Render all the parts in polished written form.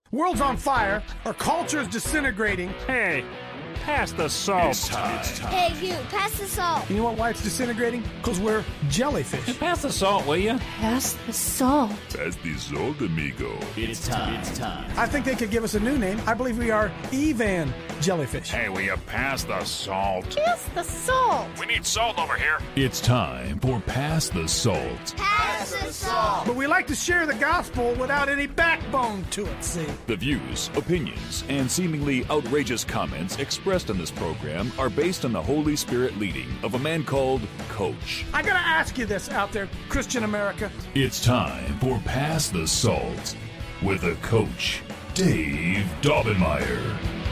World's on fire. Our culture is disintegrating. Hey, pass the salt. It's time. Hey, you, pass the salt. You know why it's disintegrating? Because we're jellyfish. Pass the salt, will you? Pass the salt. Pass the salt, amigo. It's time. I think they could give us a new name. I believe we are Evan jellyfish. Hey, will you pass the salt? Pass the salt. We need salt over here. It's time for Pass the Salt. Pass the salt. But we like to share the gospel without any backbone to it, see? The views, opinions, and seemingly outrageous comments expressed in this program are based on the Holy Spirit leading of a man called Coach. I gotta ask you this out there, Christian America. It's time for Pass the Salt with the Coach, Dave Daubenmire.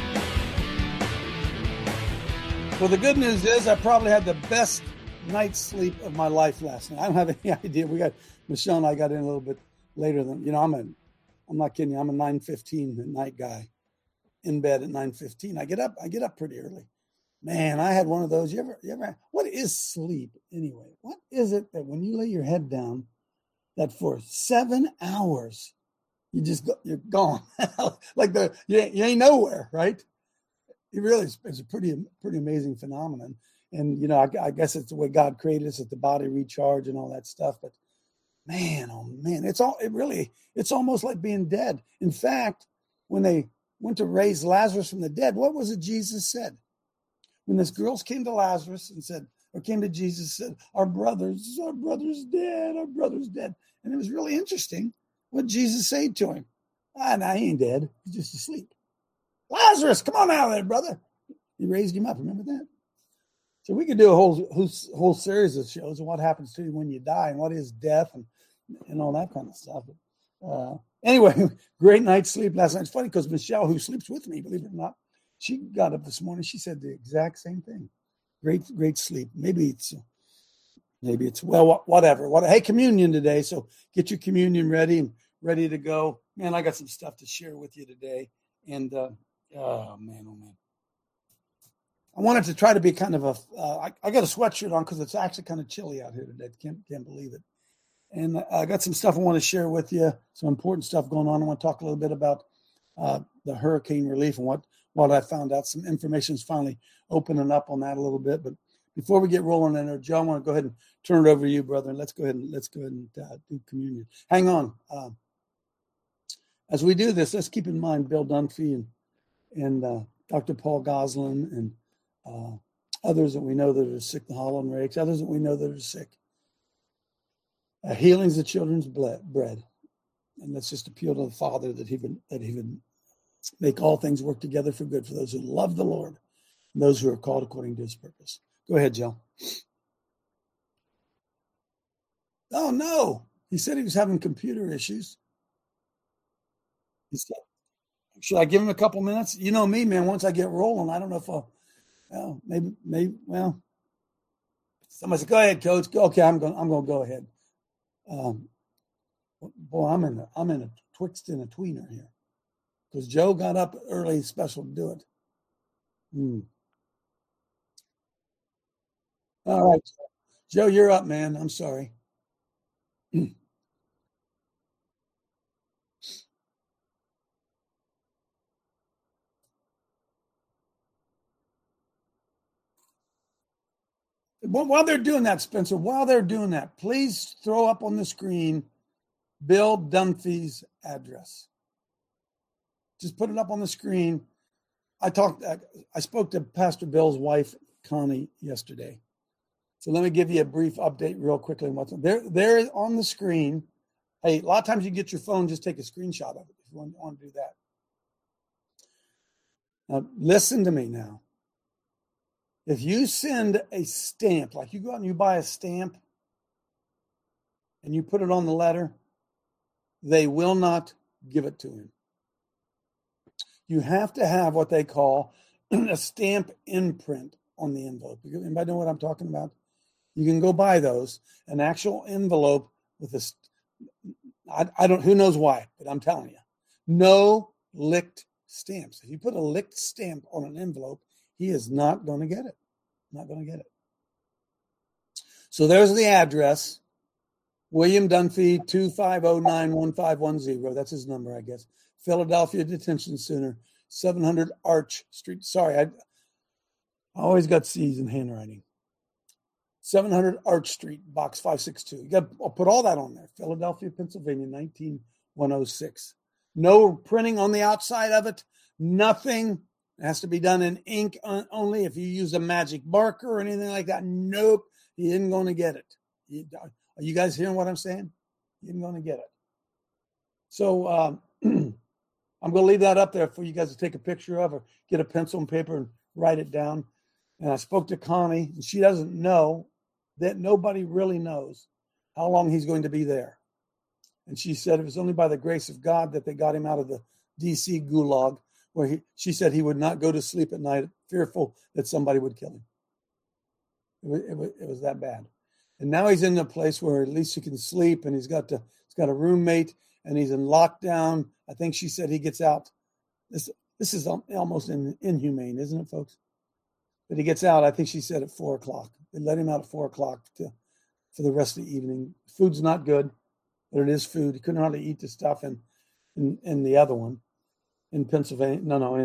Well, the good news is I probably had the best night's sleep of my life last night. I don't have any idea. Michelle and I got in a little bit later than, I'm not kidding you. I'm a 9:15 at night guy, in bed at 9:15. I get up pretty early. Man, I had one of those. You ever, what is sleep anyway? What is it that when you lay your head down, that for 7 hours, you're gone. Like you ain't nowhere, right? It really is a pretty amazing phenomenon. And, I guess it's the way God created us, that the body recharge and all that stuff. But man, oh man, it's almost like being dead. In fact, when they went to raise Lazarus from the dead, what was it Jesus said? When this girls came to Lazarus and came to Jesus and said, our brother's dead, our brother's dead. And it was really interesting what Jesus said to him. No, he ain't dead. He's just asleep. Lazarus, come on out of there, brother. He raised him up. Remember that? So we could do a whole series of shows on what happens to you when you die and what is death and all that kind of stuff. Anyway, great night's sleep last night. It's funny because Michelle, who sleeps with me, believe it or not, she got up this morning. She said the exact same thing. Great sleep. Maybe it's whatever. Hey, communion today. So get your communion ready to go. Man, I got some stuff to share with you today. And oh man. I wanted to try to be kind of I got a sweatshirt on because it's actually kind of chilly out here today. Can't believe it. And I got some stuff I want to share with you, some important stuff going on. I want to talk a little bit about the hurricane relief and what I found out. Some information is finally opening up on that a little bit. But before we get rolling in there, Joe, I want to go ahead and turn it over to you, brother. And let's go ahead and do communion. Hang on. As we do this, let's keep in mind Bill Dunphy and Dr. Paul Goslin and others that we know that are sick, the Holland Rakes, others that we know that are sick. Healing's the children's bread. And let's just appeal to the Father that he would make all things work together for good for those who love the Lord and those who are called according to his purpose. Go ahead, Joe. Oh, no. He said he was having computer issues. He said, should I give him a couple minutes? You know me, man. Once I get rolling, I don't know if maybe. Somebody said, "Go ahead, Coach." Okay, I'm going to go ahead. Boy, I'm in a twixt and a tweener here because Joe got up early, special to do it. All right, Joe, you're up, man. I'm sorry. While they're doing that, Spencer, please throw up on the screen Bill Dunphy's address. Just put it up on the screen. I spoke to Pastor Bill's wife, Connie, yesterday. So let me give you a brief update real quickly on what's there on the screen. Hey, a lot of times you get your phone, just take a screenshot of it if you want to do that. Now, listen to me now. If you send a stamp, like you go out and you buy a stamp and you put it on the letter, they will not give it to him. You have to have what they call a stamp imprint on the envelope. Anybody know what I'm talking about? You can go buy those, an actual envelope with who knows why, but I'm telling you, no licked stamps. If you put a licked stamp on an envelope, he is not going to get it. Not going to get it. So there's the address. William Dunphy, 2509-1510. That's his number, I guess. Philadelphia Detention Center, 700 Arch Street. Sorry, I always got C's in handwriting. 700 Arch Street, box 562. I'll put all that on there. Philadelphia, Pennsylvania, 19106. No printing on the outside of it. Nothing. It has to be done in ink only. If you use a magic marker or anything like that, nope, he isn't going to get it. Are you guys hearing what I'm saying? He isn't going to get it. So I'm going to leave that up there for you guys to take a picture of or get a pencil and paper and write it down. And I spoke to Connie, and she doesn't know that nobody really knows how long he's going to be there. And she said it was only by the grace of God that they got him out of the D.C. gulag, where she said he would not go to sleep at night fearful that somebody would kill him. It was that bad. And now he's in a place where at least he can sleep, and he's got a roommate, and he's in lockdown. I think she said he gets out. This is almost inhumane, isn't it, folks? But he gets out, I think she said, at 4 o'clock. They let him out at 4 o'clock for the rest of the evening. Food's not good, but it is food. He couldn't hardly eat the stuff in the other one in Pennsylvania.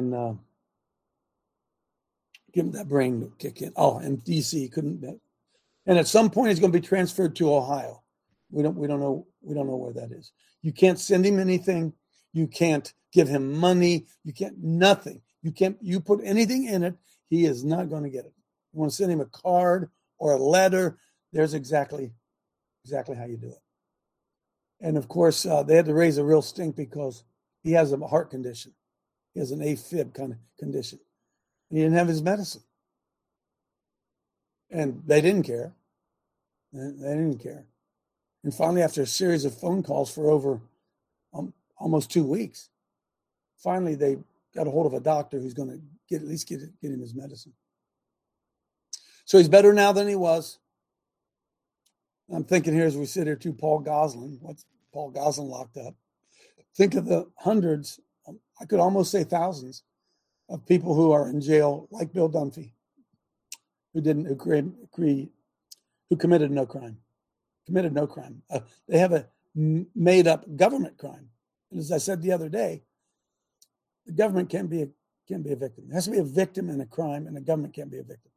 Give him that brain kick in. Oh, in D.C. couldn't. And at some point, he's going to be transferred to Ohio. We don't know where that is. You can't send him anything. You can't give him money. You can't nothing. You put anything in it, he is not going to get it. You want to send him a card or a letter, there's exactly how you do it. And of course, they had to raise a real stink because he has a heart condition. He has an AFib kind of condition. He didn't have his medicine. And they didn't care. They didn't care. And finally, after a series of phone calls for over almost 2 weeks, finally they got a hold of a doctor who's going to get him his medicine. So he's better now than he was. I'm thinking here as we sit here too, Paul Goslin. What's Paul Goslin locked up? Think of the hundreds, I could almost say thousands, of people who are in jail, like Bill Dunphy, who committed no crime. They have a made-up government crime. And as I said the other day, the government can't be a victim. There has to be a victim in a crime, and the government can't be a victim.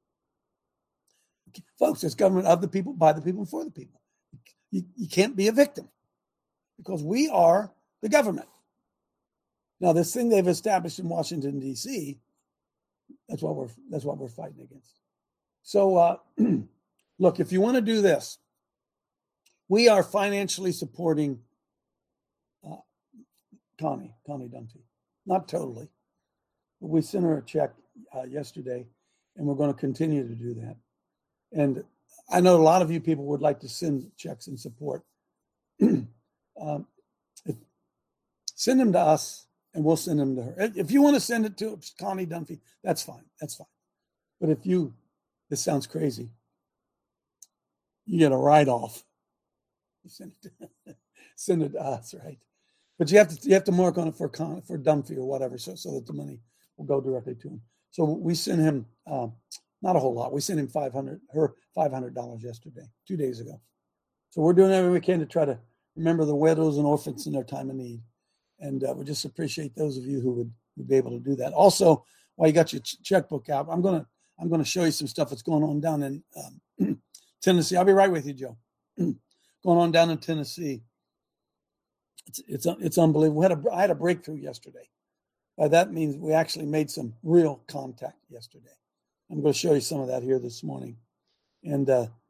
Folks, it's government of the people, by the people, for the people. You can't be a victim because we are the government. Now, this thing they've established in Washington, D.C., that's what we're fighting against. So, look, if you want to do this, we are financially supporting Connie Dunphy. Not totally. But we sent her a check yesterday, and we're going to continue to do that. And I know a lot of you people would like to send checks in support. Send them to us, and we'll send them to her. If you want to send it to Connie Dunphy, that's fine. But if this sounds crazy, you get a write-off. Send it to us, right? But you have to mark on it for Dunphy or whatever, so that the money will go directly to him. So we sent him not a whole lot. We sent him $500 yesterday, 2 days ago. So we're doing everything we can to try to remember the widows and orphans in their time of need, and we just appreciate those of you who would be able to do that. Also, while you got your checkbook out, I'm gonna show you some stuff that's going on down in Tennessee. I'll be right with you, Joe. Going on down in Tennessee. It's unbelievable. I had a breakthrough yesterday. By that means we actually made some real contact yesterday. I'm going to show you some of that here this morning. And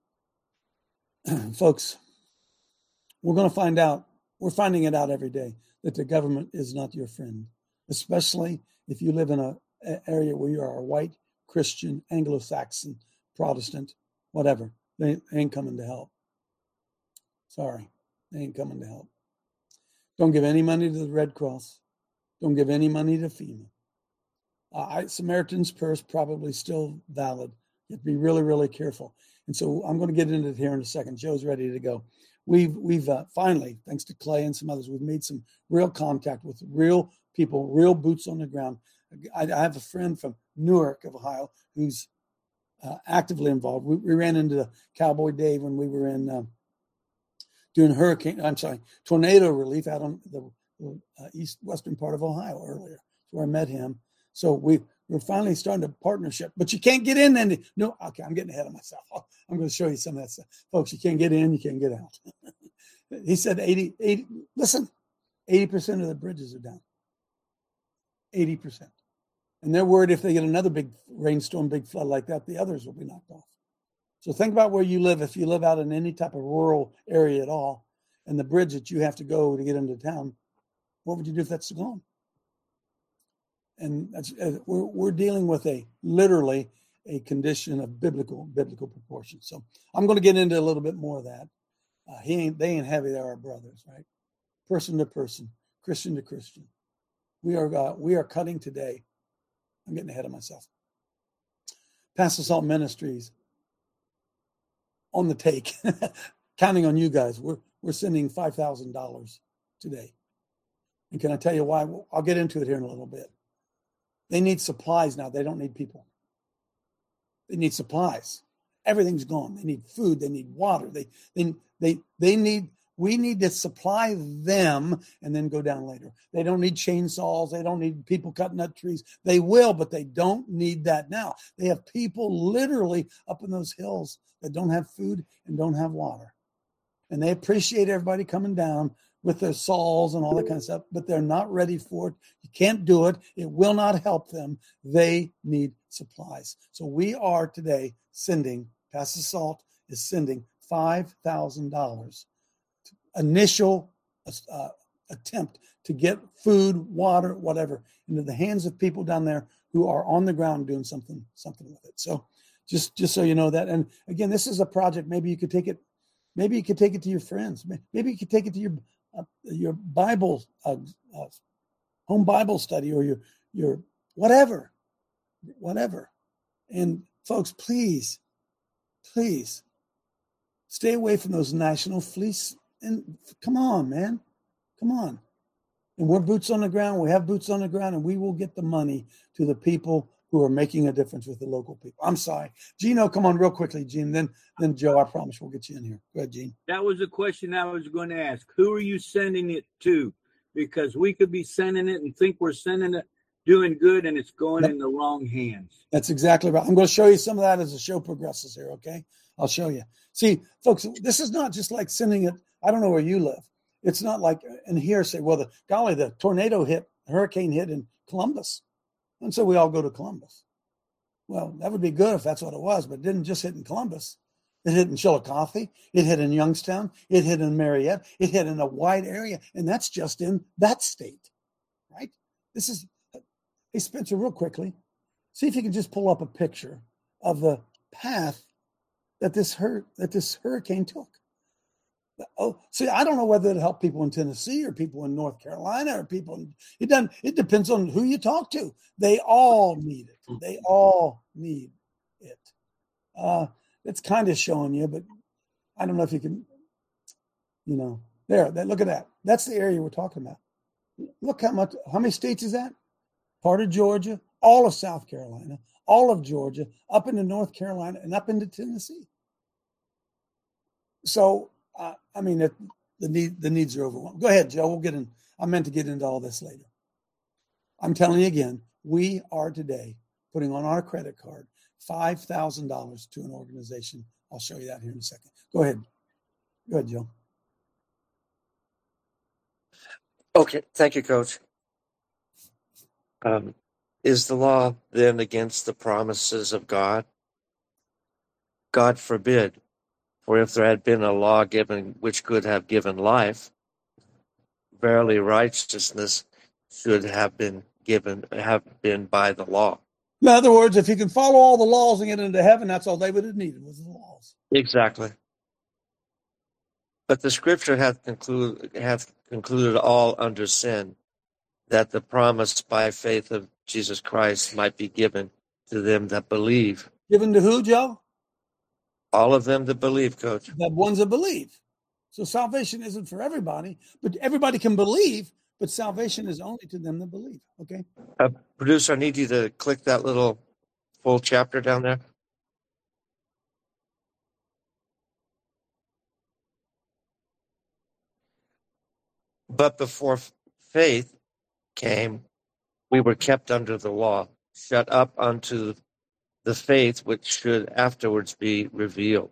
folks, we're going to find out. We're finding it out every day that the government is not your friend, especially if you live in an area where you are a white, Christian, Anglo-Saxon, Protestant, whatever. They ain't coming to help. Sorry, they ain't coming to help. Don't give any money to the Red Cross. Don't give any money to FEMA. Samaritan's Purse probably still valid. You have to be really, really careful. And so I'm going to get into it here in a second. Joe's ready to go. We've finally, thanks to Clay and some others, we've made some real contact with real people, real boots on the ground. I have a friend from Newark of Ohio who's actively involved. We ran into Cowboy Dave when we were in doing tornado relief out on the western part of Ohio earlier. That's where I met him. So we're finally starting a partnership, but you can't get in. And no, okay, I'm getting ahead of myself. I'm going to show you some of that stuff. Folks, you can't get in, you can't get out. He said 80%, listen, 80% of the bridges are down. 80%. And they're worried if they get another big rainstorm, big flood like that, the others will be knocked off. So think about where you live. If you live out in any type of rural area at all, and the bridge that you have to go to get into town, what would you do if that's gone? And we're dealing with literally a condition of biblical proportions. So I'm going to get into a little bit more of that. They ain't heavy. They're our brothers, right? Person to person, Christian to Christian. We are cutting today. I'm getting ahead of myself. Pass the Salt Ministries on the take, counting on you guys. We're sending $5,000 today. And can I tell you why? I'll get into it here in a little bit. They need supplies now. They don't need people. They need supplies. Everything's gone. They need food. They need water. We need to supply them and then go down later. They don't need chainsaws. They don't need people cutting up trees. They will, but they don't need that now. They have people literally up in those hills that don't have food and don't have water. And they appreciate everybody coming down with their saws and all that kind of stuff, but they're not ready for it. You can't do it. It will not help them. They need supplies. So we are today Pass the Salt is sending $5,000 initial attempt to get food, water, whatever, into the hands of people down there who are on the ground doing something with it. So just so you know that. And again, this is a project. Maybe you could take it to your friends. Maybe you could take it to your Bible, home Bible study, or your whatever. And folks, please stay away from those national fleece. And come on, man, come on. And we're boots on the ground. We have boots on the ground, and we will get the money to the people who are making a difference with the local people. I'm sorry. Gino, come on real quickly, Gene. Then Joe, I promise we'll get you in here. Go ahead, Gene. That was a question I was going to ask. Who are you sending it to? Because we could be sending it and think we're sending it, doing good, and it's going in the wrong hands. That's exactly right. I'm going to show you some of that as the show progresses here, okay? I'll show you. See, folks, this is not just like sending it. I don't know where you live. It's not like in here say, well, the hurricane hit in Columbus. And so we all go to Columbus. Well, that would be good if that's what it was, but it didn't just hit in Columbus. It hit in Chillicothe. It hit in Youngstown. It hit in Marietta. It hit in a wide area. And that's just in that state, right? Hey, Spencer, real quickly, see if you can just pull up a picture of the path that this hurricane took. Oh, see, I don't know whether it helped people in Tennessee or people in North Carolina or it depends on who you talk to. They all need it. They all need it. It's kind of showing you, but I don't know if you can, look at that. That's the area we're talking about. Look how many states is that? Part of Georgia, all of South Carolina, all of Georgia, up into North Carolina, and up into Tennessee. So, the needs are overwhelming. Go ahead, Joe. We'll get in. I meant to get into all this later. I'm telling you again, we are today putting on our credit card $5,000 to an organization. I'll show you that here in a second. Go ahead. Go ahead, Joe. Okay. Thank you, Coach. Is the law then against the promises of God? God forbid. For if there had been a law given which could have given life, verily righteousness should have been by the law. In other words, if you can follow all the laws and get into heaven, that's all they would have needed was the laws. Exactly. But the scripture hath concluded all under sin, that the promise by faith of Jesus Christ might be given to them that believe. Given to who, Joe? All of them that believe, Coach. The ones that believe. So salvation isn't for everybody, but everybody can believe, but salvation is only to them that believe. Okay? Producer, I need you to click that little full chapter down there. But before faith came, we were kept under the law, shut up unto the faith which should afterwards be revealed.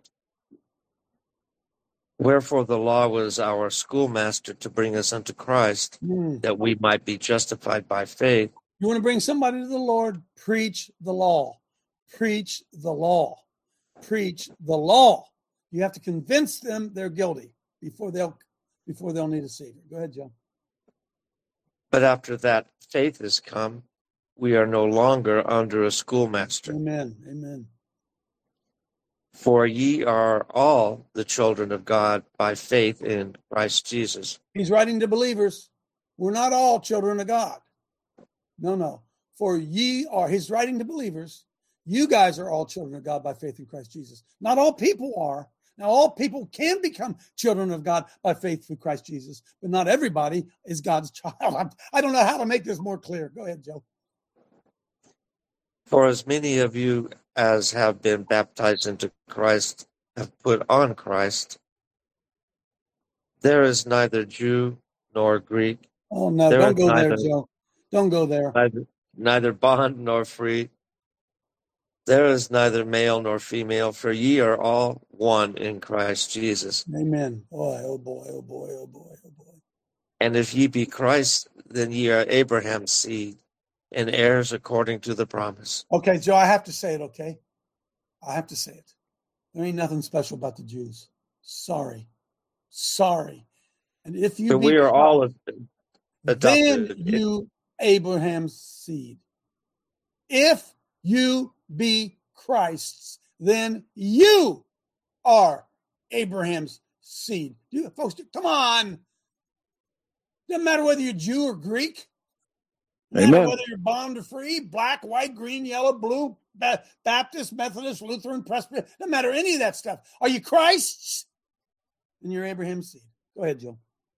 Wherefore the law was our schoolmaster to bring us unto Christ, that we might be justified by faith. You want to bring somebody to the Lord? Preach the law. Preach the law. Preach the law. You have to convince them they're guilty before they'll need a Savior. Go ahead, Joe. But after that faith has come, we are no longer under a schoolmaster. Amen. Amen. For ye are all the children of God by faith in Christ Jesus. He's writing to believers. We're not all children of God. No. For ye are, he's writing to believers. You guys are all children of God by faith in Christ Jesus. Not all people are. Now, all people can become children of God by faith through Christ Jesus, but not everybody is God's child. I don't know how to make this more clear. Go ahead, Joe. For as many of you as have been baptized into Christ have put on Christ. There is neither Jew nor Greek. Oh, no, don't go there, Joe. Don't go there. Neither bond nor free. There is neither male nor female, for ye are all one in Christ Jesus. Amen. Boy, oh boy, oh boy, oh boy, oh boy. And if ye be Christ, then ye are Abraham's seed, and heirs according to the promise. Okay, Joe, I have to say it, okay? I have to say it. There ain't nothing special about the Jews. Sorry. And if you but we are all adopted. Then you Abraham's seed. If you be Christ's, then you are Abraham's seed. Folks, come on. Doesn't matter whether you're Jew or Greek. Doesn't matter whether you're bond or free, black, white, green, yellow, blue, Baptist, Methodist, Lutheran, Presbyterian. Doesn't matter any of that stuff. Are you Christ's? Then you're Abraham's seed. Go ahead, Joe.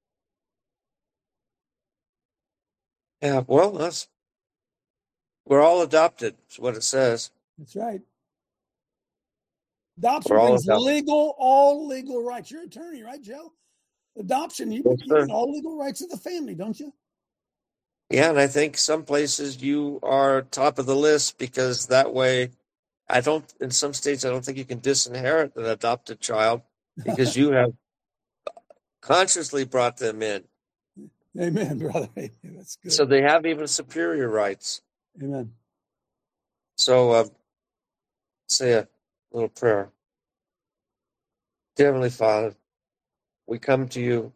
Yeah, well, we're all adopted, is what it says. That's right. Adoption brings all legal rights. You're an attorney, right, Joe? Adoption, you get all legal rights of the family, don't you? Yeah, and I think some places you are top of the list because that way, in some states, I don't think you can disinherit an adopted child because you have consciously brought them in. Amen, brother. That's good. So they have even superior rights. Amen. So say a little prayer. Dear Heavenly Father, we come to you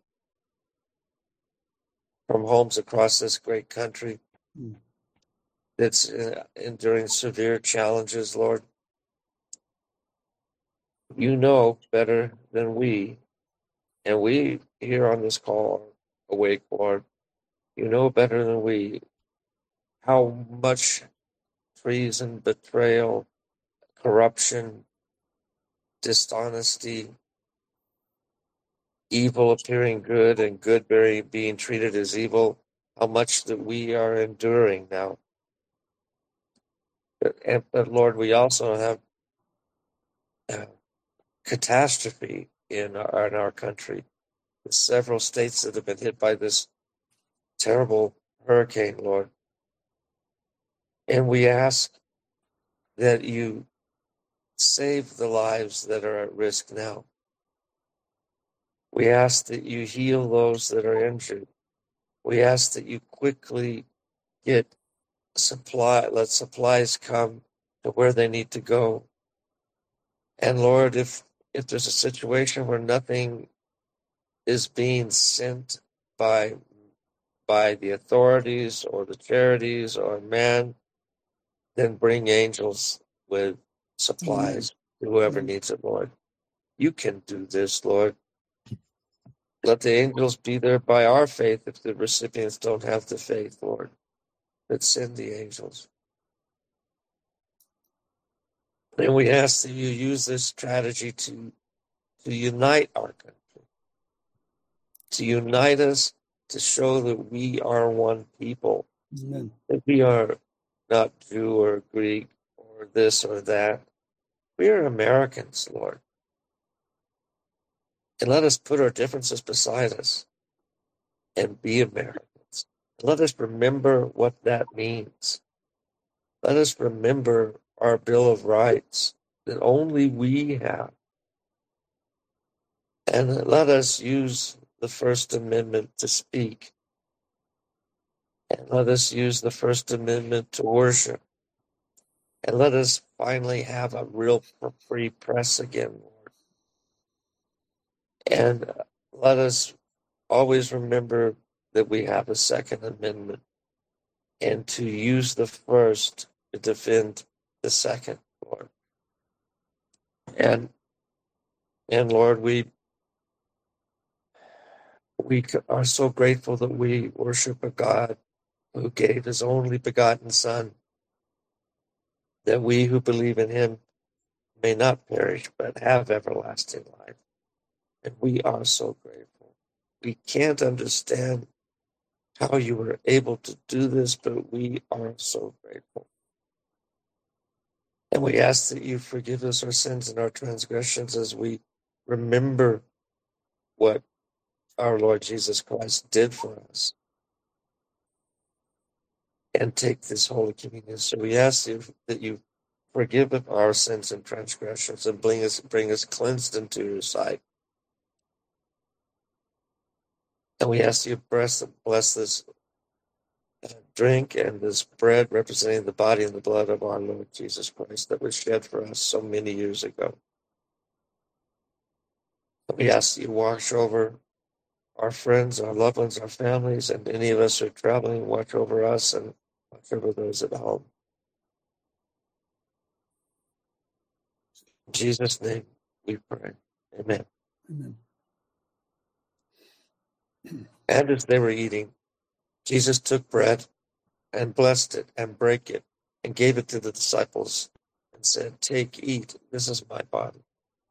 from homes across this great country that's enduring severe challenges, Lord. You know better than we, and we here on this call are awake, Lord. You know better than we how much treason, betrayal, corruption, dishonesty, evil appearing good and good being treated as evil, how much that we are enduring now. But Lord, we also have catastrophe in our country. There's several states that have been hit by this terrible hurricane, Lord. And we ask that you save the lives that are at risk now. We ask that you heal those that are injured. We ask that you quickly let supplies come to where they need to go. And Lord, if there's a situation where nothing is being sent by the authorities or the charities or man, then bring angels with supplies to whoever needs it, Lord. You can do this, Lord. Let the angels be there by our faith if the recipients don't have the faith, Lord. But send the angels. And we ask that you use this strategy to unite our country, to unite us, to show that we are one people, Amen. That we are not Jew or Greek or this or that. We are Americans, Lord. And let us put our differences beside us. and be Americans. Let us remember what that means. Let us remember our Bill of Rights that only we have. And let us use the First Amendment to speak. And let us use the First Amendment to worship. And let us finally have a real free press again, Lord. And let us always remember that we have a Second Amendment and to use the first to defend the second, Lord. And Lord, we are so grateful that we worship a God who gave his only begotten Son, that we who believe in him may not perish, but have everlasting life. And we are so grateful. We can't understand how you were able to do this, but we are so grateful. And we ask that you forgive us our sins and our transgressions as we remember what our Lord Jesus Christ did for us and take this Holy Communion. So we ask you that you forgive our sins and transgressions and bring us cleansed into your sight. And we ask you to bless this drink and this bread representing the body and the blood of our Lord Jesus Christ that was shed for us so many years ago. And we ask that you watch over our friends, our loved ones, our families, and any of us who are traveling, watch over us and watch over those at home. In Jesus' name we pray. Amen. Amen. And as they were eating, Jesus took bread and blessed it and brake it and gave it to the disciples and said, "Take, eat, this is my body."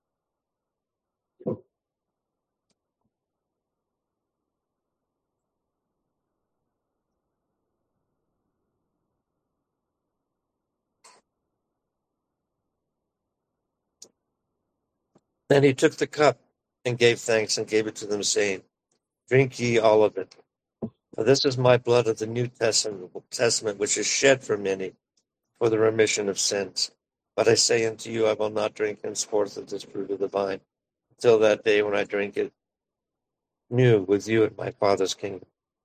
Then he took the cup and gave thanks and gave it to them, saying, "Drink ye all of it. For this is my blood of the New Testament, which is shed for many for the remission of sins. But I say unto you, I will not drink henceforth of this fruit of the vine, until that day when I drink it new with you in my Father's kingdom."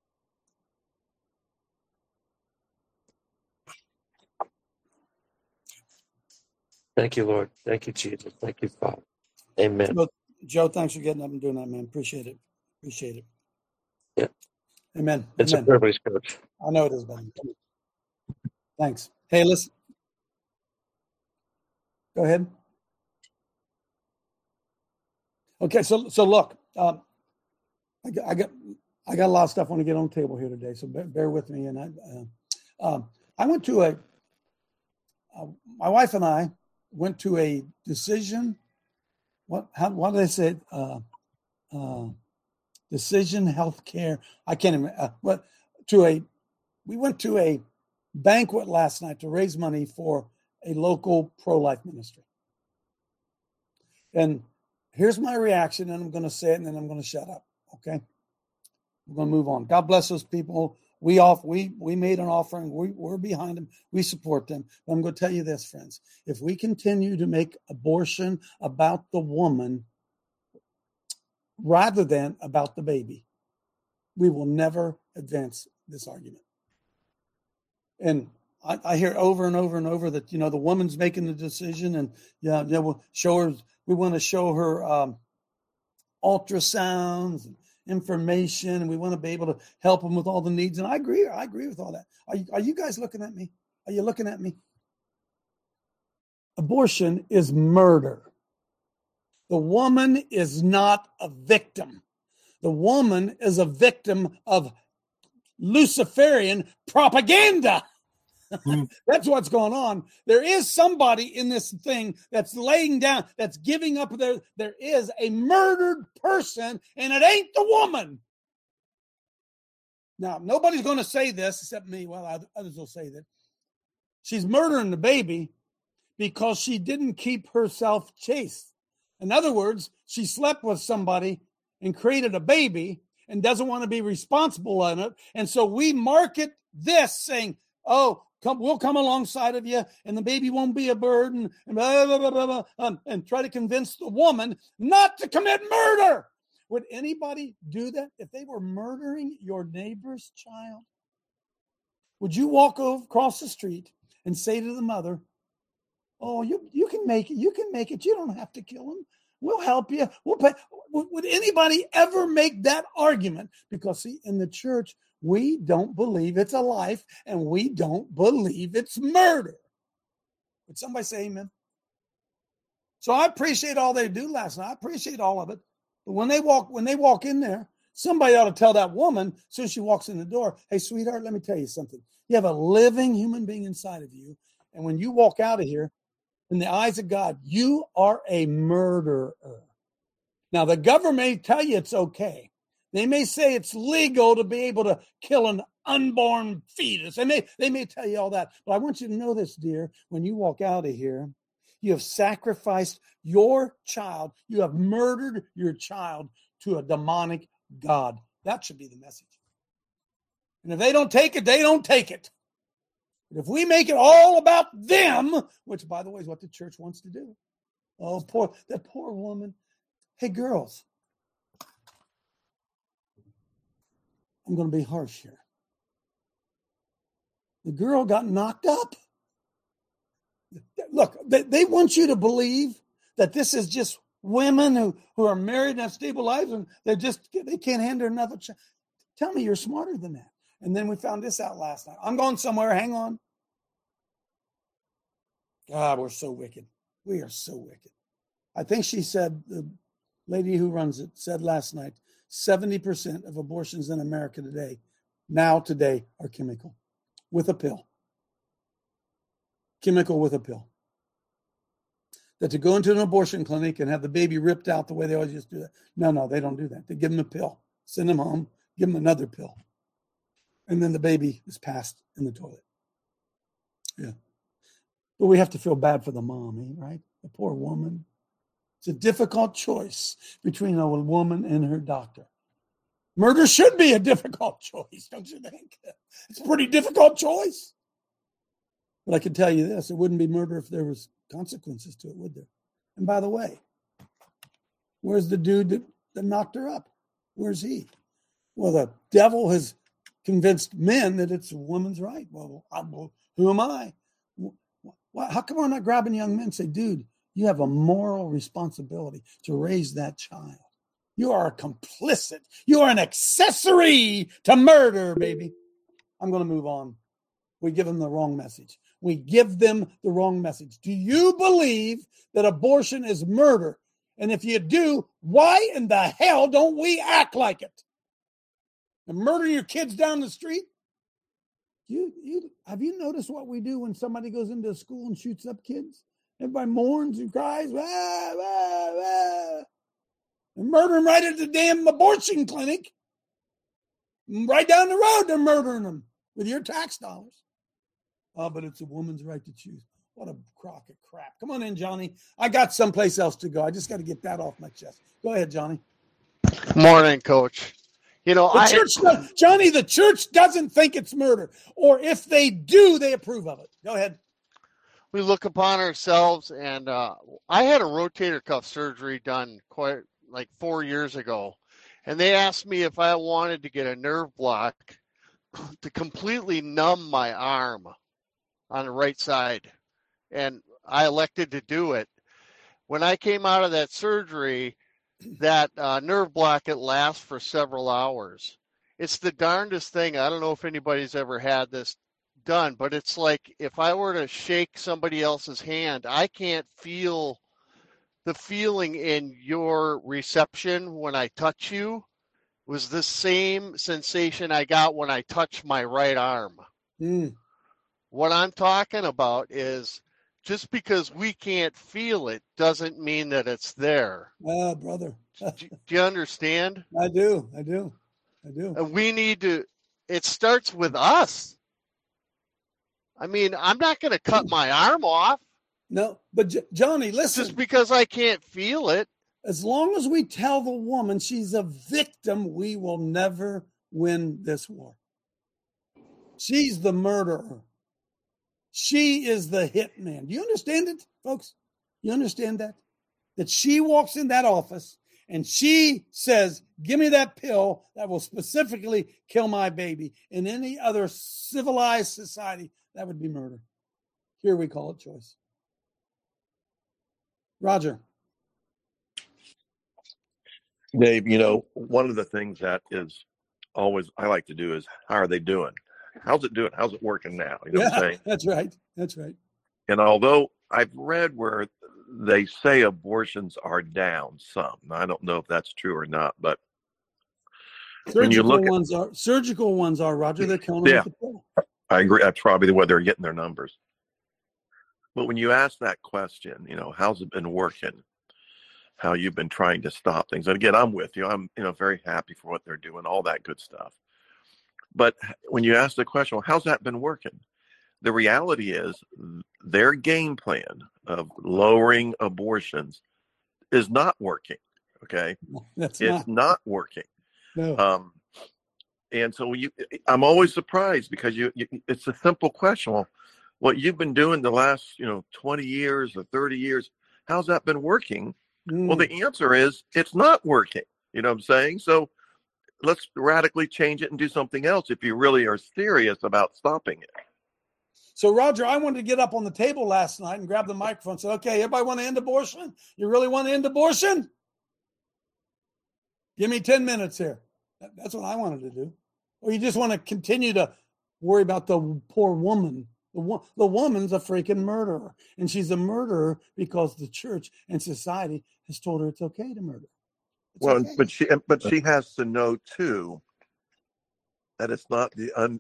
Thank you, Lord. Thank you, Jesus. Thank you, Father. Amen. Joe, thanks for getting up and doing that, man. Appreciate it. Yeah. Amen. It's Amen. a privilege, Coach. I know it is, buddy. Thanks. Hey, listen. Go ahead. Okay, so look, I got a lot of stuff I want to get on the table here today, so bear with me. And I went to my wife and I went to a decision. What did I say? Decision Healthcare. I can't even. We went to a banquet last night to raise money for a local pro-life ministry. And here's my reaction, and I'm going to say it, and then I'm going to shut up. Okay, we're going to move on. God bless those people. We made an offering. We're behind them. We support them. But I'm going to tell you this, friends. If we continue to make abortion about the woman rather than about the baby, we will never advance this argument. And I hear over and over and over that, the woman's making the decision, and we'll show her. We want to show her ultrasounds and information, and we want to be able to help them with all the needs. And I agree with all that. Are you guys looking at me? Are you looking at me? Abortion is murder. The woman is not a victim. The woman is a victim of Luciferian propaganda. That's what's going on. There is somebody in this thing that's laying down, that's giving up. There is a murdered person, and it ain't the woman. Now, nobody's going to say this except me. Well, others will say that. She's murdering the baby because she didn't keep herself chaste. In other words, she slept with somebody and created a baby, and doesn't want to be responsible on it. And so we market this saying, oh, we'll come alongside of you, and the baby won't be a burden, and blah, blah, blah, blah, and try to convince the woman not to commit murder. Would anybody do that if they were murdering your neighbor's child? Would you walk across the street and say to the mother, oh, you can make it. You can make it. You don't have to kill him. We'll help you. We'll pay. Would anybody ever make that argument? Because, see, in the church, we don't believe it's a life, and we don't believe it's murder. Would somebody say amen? So I appreciate all they do last night. I appreciate all of it. But when they walk in there, somebody ought to tell that woman as soon as she walks in the door, hey, sweetheart, let me tell you something. You have a living human being inside of you. And when you walk out of here, in the eyes of God, you are a murderer. Now, the government may tell you it's okay. They may say it's legal to be able to kill an unborn fetus. They may tell you all that. But I want you to know this, dear. When you walk out of here, you have sacrificed your child. You have murdered your child to a demonic God. That should be the message. And if they don't take it, they don't take it. But if we make it all about them, which, by the way, is what the church wants to do. Oh, that poor woman. Hey, girls. I'm going to be harsh here. The girl got knocked up. Look, they want you to believe that this is just women who are married and have stable lives, and they can't handle another child. Tell me you're smarter than that. And then we found this out last night. I'm going somewhere. Hang on. God, we're so wicked. We are so wicked. I think she said, the lady who runs it said last night, 70% of abortions in America today are chemical with a pill. Chemical with a pill. That to go into an abortion clinic and have the baby ripped out the way they always used to do that. No, they don't do that. They give them a pill, send them home, give them another pill. And then the baby is passed in the toilet. Yeah. But we have to feel bad for the mommy, right? The poor woman. It's a difficult choice between a woman and her doctor. Murder should be a difficult choice, don't you think? It's a pretty difficult choice. But I can tell you this, it wouldn't be murder if there was consequences to it, would there? And by the way, where's the dude that knocked her up? Where's he? Well, the devil has convinced men that it's a woman's right. Well, who am I? How come we're not grabbing young men and say, dude, you have a moral responsibility to raise that child. You are complicit. You are an accessory to murder, baby. I'm going to move on. We give them the wrong message. We give them the wrong message. Do you believe that abortion is murder? And if you do, why in the hell don't we act like it? And murdering your kids down the street? Have you noticed what we do when somebody goes into a school and shoots up kids? Everybody mourns and cries. Wah, wah, wah. And murder them right at the damn abortion clinic. Right down the road, they're murdering them with your tax dollars. Oh, but it's a woman's right to choose. What a crock of crap. Come on in, Johnny. I got someplace else to go. I just got to get that off my chest. Go ahead, Johnny. Morning, Coach. You know, Johnny, the church doesn't think it's murder. Or if they do, they approve of it. Go ahead. We look upon ourselves, and I had a rotator cuff surgery done quite like 4 years ago. And they asked me if I wanted to get a nerve block to completely numb my arm on the right side. And I elected to do it. When I came out of that surgery, that nerve block, it lasts for several hours. It's the darndest thing. I don't know if anybody's ever had this done, but it's like if I were to shake somebody else's hand, I can't feel the feeling in your reception when I touch you. Was the same sensation I got when I touched my right arm. What I'm talking about is just because we can't feel it doesn't mean that it's there. Oh, brother. Do you understand? I do. And we need to, it starts with us. I mean, I'm not going to cut my arm off. No, but Johnny, listen. Just because I can't feel it. As long as we tell the woman she's a victim, we will never win this war. She's the murderer. She is the hitman. Do you understand it, folks? You understand that? That she walks in that office and she says, give me that pill that will specifically kill my baby. In any other civilized society, that would be murder. Here we call it choice. Roger. Dave, one of the things that is always I like to do is, how are they doing? How's it doing? How's it working now? You know what I'm saying? That's right. That's right. And although I've read where they say abortions are down some, I don't know if that's true or not, but when you look surgical ones are, Roger, they're killing them with the pill. I agree. That's probably the way they're getting their numbers. But when you ask that question, how's it been working? How you've been trying to stop things. And again, I'm with you. I'm, very happy for what they're doing, all that good stuff. But when you ask the question, well, how's that been working? The reality is their game plan of lowering abortions is not working. Okay. It's not working. No. And so I'm always surprised because it's a simple question. Well, what you've been doing the last, 20 years or 30 years, how's that been working? Well, the answer is it's not working. You know what I'm saying? So let's radically change it and do something else if you really are serious about stopping it. So, Roger, I wanted to get up on the table last night and grab the microphone and say, okay, everybody want to end abortion? You really want to end abortion? Give me 10 minutes here. That's what I wanted to do. Or you just want to continue to worry about the poor woman? The woman's a freaking murderer. And she's a murderer because the church and society has told her it's okay to murder. Okay. But she has to know too that it's not I'm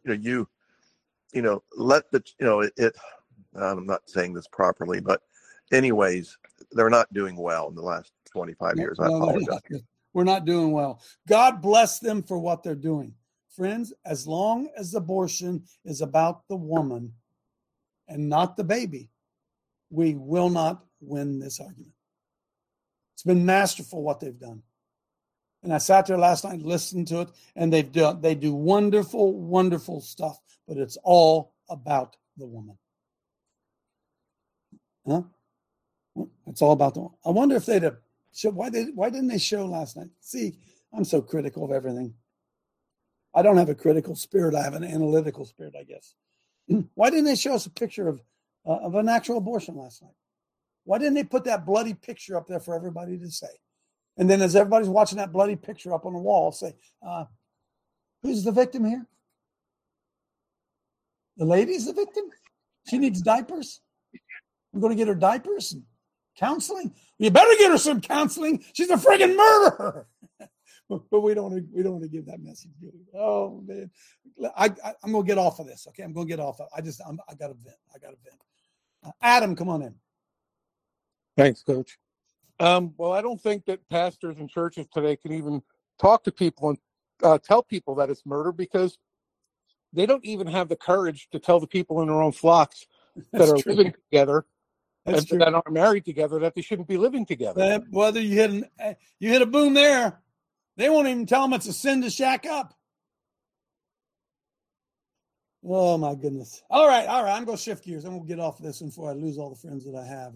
not saying this properly, but anyways, they're not doing well in the last 25 years. I apologize. We're not doing well. God bless them for what they're doing. Friends, as long as abortion is about the woman and not the baby, we will not win this argument. It's been masterful what they've done. And I sat there last night and listened to it, and they do wonderful, wonderful stuff, but it's all about the woman. Huh? It's all about the woman. I wonder if they'd have showed, why didn't they show last night? See, I'm so critical of everything. I don't have a critical spirit. I have an analytical spirit, I guess. Why didn't they show us a picture of an actual abortion last night? Why didn't they put that bloody picture up there for everybody to say? And then as everybody's watching that bloody picture up on the wall, say, who's the victim here? The lady's the victim? She needs diapers? We're going to get her diapers and counseling? You better get her some counseling. She's a friggin' murderer. But we don't want to give that message. Oh, man. I'm going to get off of this, okay? I'm going to get off of it. I got to vent. Adam, come on in. Thanks, Coach. Well, I don't think that pastors and churches today can even talk to people and tell people that it's murder because they don't even have the courage to tell the people in their own flocks that are living together and that aren't married together that they shouldn't be living together. Whether you hit a boom there, they won't even tell them it's a sin to shack up. Oh, my goodness. All right. I'm going to shift gears. I'm going to get off of this one before I lose all the friends that I have.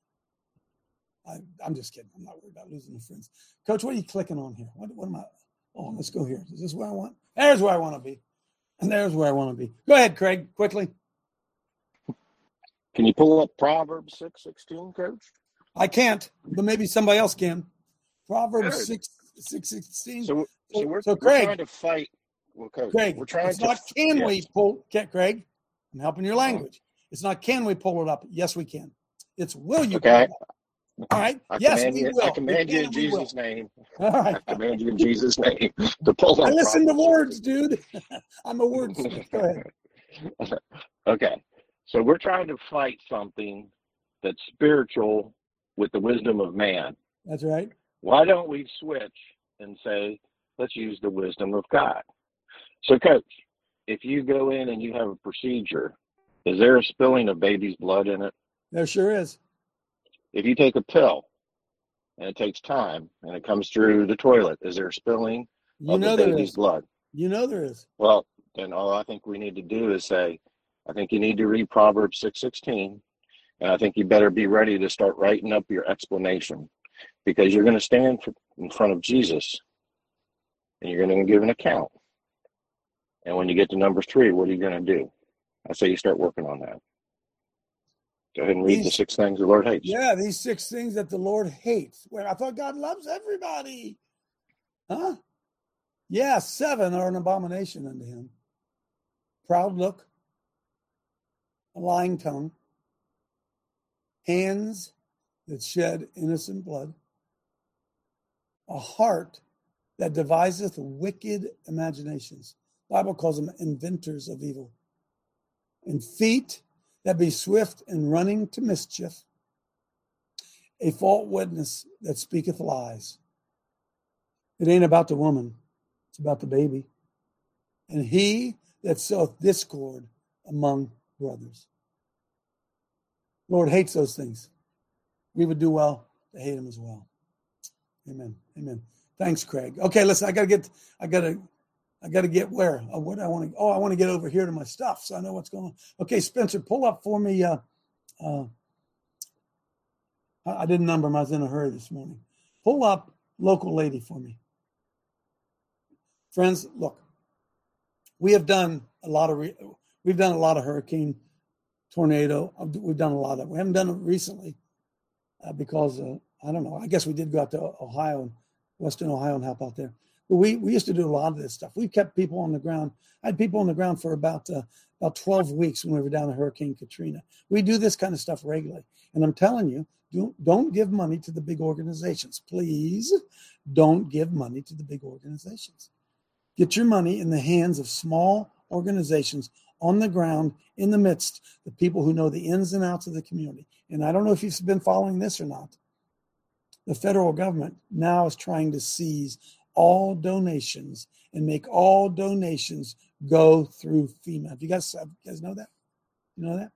I'm just kidding. I'm not worried about losing the friends. Coach, what are you clicking on here? What am I? Oh, let's go here. Is this where I want? There's where I want to be. And there's where I want to be. Go ahead, Craig, quickly. Can you pull up Proverbs 6:16, Coach? I can't, but maybe somebody else can. Proverbs 6:16. So we're Craig, trying to fight. Well, Coach, Craig, we're trying it's to. not can we pull? Craig, I'm helping your language. It's not can we pull it up. Yes, we can. It's will you pull it up? All right. Yes, we will. I command you in Jesus' name. All right. I command you in Jesus' name to pull up. I listen to words, dude. I'm a wordsmith. Go ahead. Okay. So we're trying to fight something that's spiritual with the wisdom of man. That's right. Why don't we switch and say, let's use the wisdom of God? So, Coach, if you go in and you have a procedure, is there a spilling of baby's blood in it? There sure is. If you take a pill and it takes time, and it comes through the toilet. Is there spilling of the baby's blood? You know there is. Well, then all I think we need to do is say, I think you need to read Proverbs 6:16, and I think you better be ready to start writing up your explanation, because you're going to stand in front of Jesus, and you're going to give an account. And when you get to number 3, what are you going to do? I say you start working on that. Go ahead and read the 6 things the Lord hates. Yeah, these 6 things that the Lord hates. Wait, I thought God loves everybody. Huh? Yeah, 7 are an abomination unto him. Proud look, a lying tongue, hands that shed innocent blood, a heart that deviseth wicked imaginations. The Bible calls them inventors of evil. And feet that be swift in running to mischief, a false witness that speaketh lies. It ain't about the woman, it's about the baby. And he that soweth discord among brothers. Lord hates those things. We would do well to hate him as well. Amen. Amen. Thanks, Craig. Okay, listen, I gotta get where? What I want to. Oh, I want to get over here to my stuff, so I know what's going on. Okay, Spencer, pull up for me. I didn't number them. I was in a hurry this morning. Pull up local lady for me, friends. Look, we have done a lot of. We've done a lot of hurricane, tornado. We've done a lot of. We haven't done it recently because I don't know. I guess we did go out to Ohio and Western Ohio and help out there. But we used to do a lot of this stuff. We kept people on the ground. I had people on the ground for about 12 weeks when we were down in Hurricane Katrina. We do this kind of stuff regularly. And I'm telling you, don't give money to the big organizations. Please don't give money to the big organizations. Get your money in the hands of small organizations on the ground, in the midst, the people who know the ins and outs of the community. And I don't know if you've been following this or not. The federal government now is trying to seize all donations and make all donations go through FEMA. You guys know that? You know that?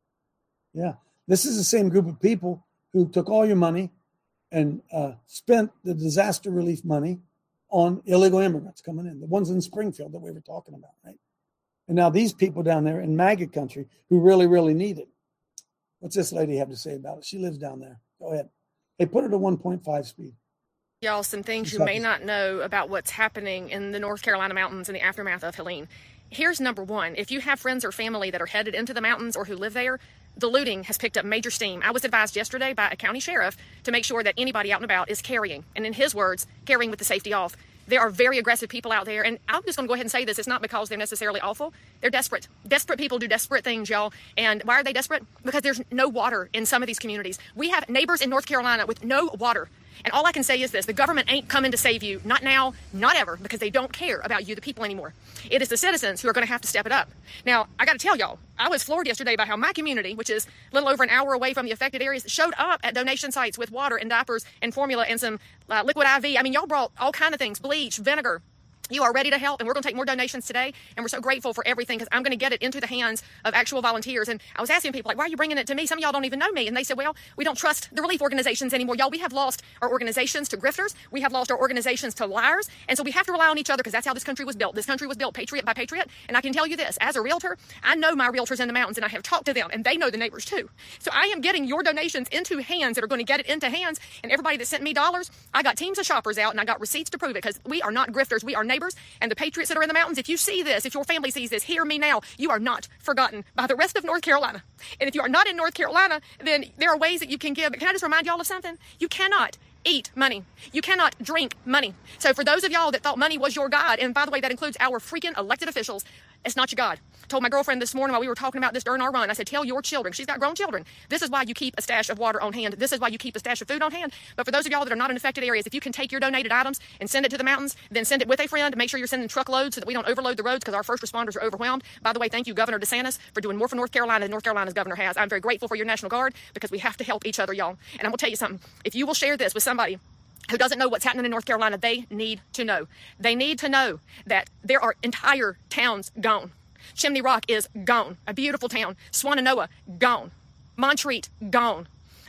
Yeah. This is the same group of people who took all your money and spent the disaster relief money on illegal immigrants coming in, the ones in Springfield that we were talking about, right? And now these people down there in MAGA country who really, really need it. What's this lady have to say about it? She lives down there. Go ahead. Hey, put it to 1.5 speed. Y'all, some things you may not know about what's happening in the North Carolina mountains in the aftermath of Helene. Here's number one. If you have friends or family that are headed into the mountains or who live there, the looting has picked up major steam. I was advised yesterday by a county sheriff to make sure that anybody out and about is carrying, and in his words, carrying with the safety off. There are very aggressive people out there, and I'm just going to go ahead and say this. It's not because they're necessarily awful. They're desperate. Desperate people do desperate things, y'all. And why are they desperate? Because there's no water in some of these communities. We have neighbors in North Carolina with no water. And all I can say is this, the government ain't coming to save you, not now, not ever, because they don't care about you, the people, anymore. It is the citizens who are going to have to step it up. Now, I got to tell y'all, I was floored yesterday by how my community, which is a little over an hour away from the affected areas, showed up at donation sites with water and diapers and formula and some liquid IV. I mean, y'all brought all kind of things, bleach, vinegar. You are ready to help, and we're going to take more donations today, and we're so grateful for everything because I'm going to get it into the hands of actual volunteers. And I was asking people, like, why are you bringing it to me? Some of y'all don't even know me. And they said, well, we don't trust the relief organizations anymore. Y'all, we have lost our organizations to grifters. We have lost our organizations to liars. And so we have to rely on each other because that's how this country was built. This country was built patriot by patriot. And I can tell you this, as a realtor, I know my realtors in the mountains, and I have talked to them, and they know the neighbors too. So I am getting your donations into hands that are going to get it into hands. And everybody that sent me dollars, I got teams of shoppers out, and I got receipts to prove it because we are not grifters. We are neighbors, and the patriots that are in the mountains, if you see this, if your family sees this, hear me now. You are not forgotten by the rest of North Carolina. And if you are not in North Carolina, then there are ways that you can give. But can I just remind y'all of something? You cannot eat money. You cannot drink money. So for those of y'all that thought money was your God, and by the way, that includes our freaking elected officials, it's not your God. I told my girlfriend this morning while we were talking about this during our run, I said, tell your children, she's got grown children, this is why you keep a stash of water on hand. This is why you keep a stash of food on hand. But for those of y'all that are not in affected areas, if you can take your donated items and send it to the mountains, then send it with a friend. Make sure you're sending truckloads so that we don't overload the roads because our first responders are overwhelmed. By the way, thank you, Governor DeSantis, for doing more for North Carolina than North Carolina's governor has. I'm very grateful for your National Guard because we have to help each other, y'all. And I'm going to tell you something. If you will share this with somebody who doesn't know what's happening in North Carolina, they need to know. They need to know that there are entire towns gone. Chimney Rock is gone, a beautiful town. Swannanoa, gone. Montreat, gone.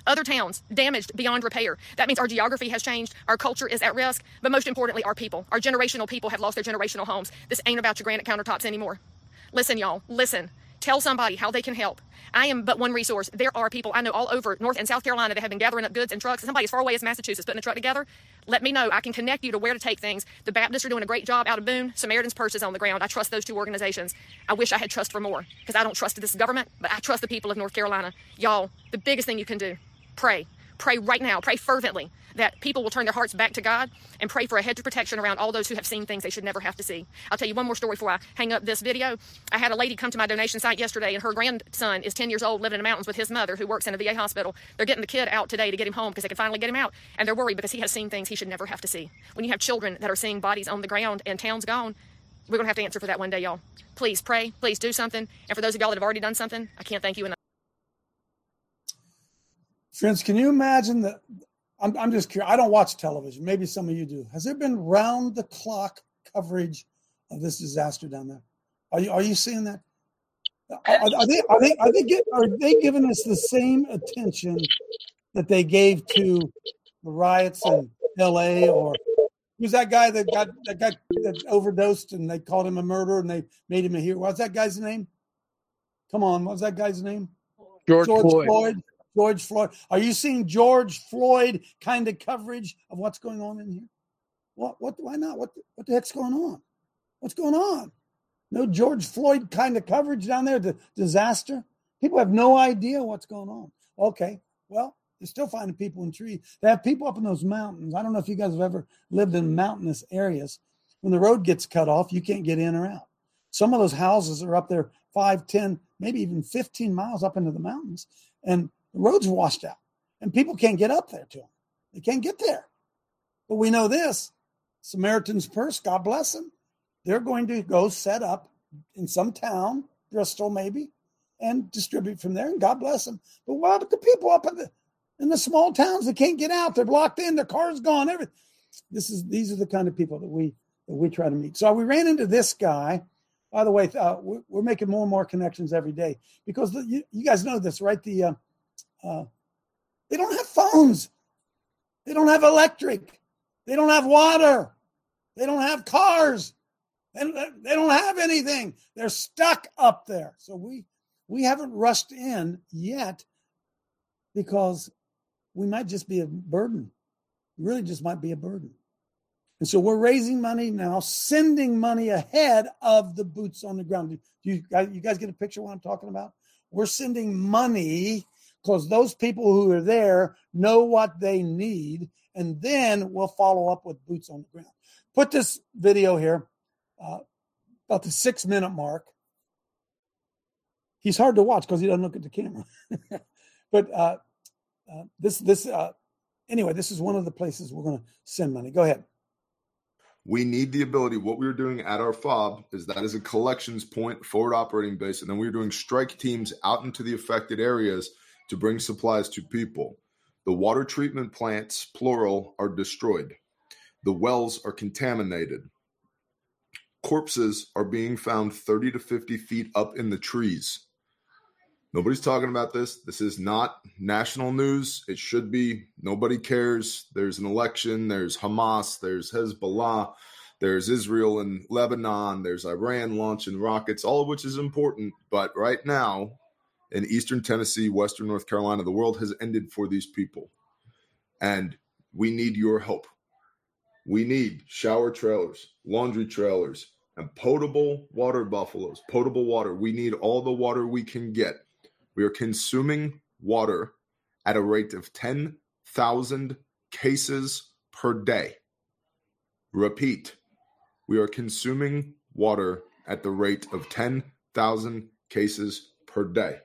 Other towns damaged beyond repair. That means our geography has changed. Our culture is at risk. But most importantly, our people, our generational people have lost their generational homes. This ain't about your granite countertops anymore. Listen, y'all, listen. Tell somebody how they can help. I am but one resource. There are people I know all over North and South Carolina that have been gathering up goods and trucks. Somebody as far away as Massachusetts putting a truck together. Let me know. I can connect you to where to take things. The Baptists are doing a great job out of Boone. Samaritan's Purse is on the ground. I trust those two organizations. I wish I had trust for more because I don't trust this government, but I trust the people of North Carolina. Y'all, the biggest thing you can do, pray. Pray right now. Pray fervently that people will turn their hearts back to God and pray for a hedge of protection around all those who have seen things they should never have to see. I'll tell you one more story before I hang up this video. I had a lady come to my donation site yesterday, and her grandson is 10 years old, living in the mountains with his mother, who works in a VA hospital. They're getting the kid out today to get him home because they can finally get him out, and they're worried because he has seen things he should never have to see. When you have children that are seeing bodies on the ground and towns gone, we're going to have to answer for that one day, y'all. Please pray. Please do something. And for those of y'all that have already done something, I can't thank you enough. Friends, can you imagine that? I'm just curious. I don't watch television. Maybe some of you do. Has there been round-the-clock coverage of this disaster down there? Are you seeing that? Are they giving us the same attention that they gave to the riots in L.A. or who's that guy that overdosed and they called him a murderer and they made him a hero? What's that guy's name? Come on, what's that guy's name? George Floyd. George Floyd. Are you seeing George Floyd kind of coverage of what's going on in here? What? Why not? What the heck's going on? What's going on? No George Floyd kind of coverage down there. The disaster. People have no idea what's going on. Okay, well, they're still finding people in trees. They have people up in those mountains. I don't know if you guys have ever lived in mountainous areas. When the road gets cut off, you can't get in or out. Some of those houses are up there 5, 10, maybe even 15 miles up into the mountains, and the road's washed out, and people can't get up there to them. They can't get there. But we know this, Samaritan's Purse, God bless them. They're going to go set up in some town, Bristol maybe, and distribute from there, and God bless them. But what about the people up in the small towns that can't get out? They're blocked in, their car's gone, everything. These are the kind of people that we try to meet. So we ran into this guy. By the way, we're making more and more connections every day because you guys know this, right? They don't have phones. They don't have electric. They don't have water. They don't have cars. They don't have anything. They're stuck up there. So we haven't rushed in yet because we might just be a burden. Really just might be a burden. And so we're raising money now, sending money ahead of the boots on the ground. You guys get a picture of what I'm talking about? We're sending money because those people who are there know what they need, and then we'll follow up with boots on the ground. Put this video here, about the 6-minute mark. He's hard to watch because he doesn't look at the camera. But anyway, this is one of the places we're going to send money. Go ahead. We need the ability. What we were doing at our FOB is a collections point, forward operating base, and then we were doing strike teams out into the affected areas to bring supplies to people. The water treatment plants, plural, are destroyed. The wells are contaminated. Corpses are being found 30 to 50 feet up in the trees. Nobody's talking about this. This is not national news. It should be. Nobody cares. There's an election. There's Hamas. There's Hezbollah. There's Israel and Lebanon. There's Iran launching rockets, all of which is important. But right now, in eastern Tennessee, western North Carolina, the world has ended for these people. And we need your help. We need shower trailers, laundry trailers, and potable water buffaloes, potable water. We need all the water we can get. We are consuming water at a rate of 10,000 cases per day. Repeat, we are consuming water at the rate of 10,000 cases per day.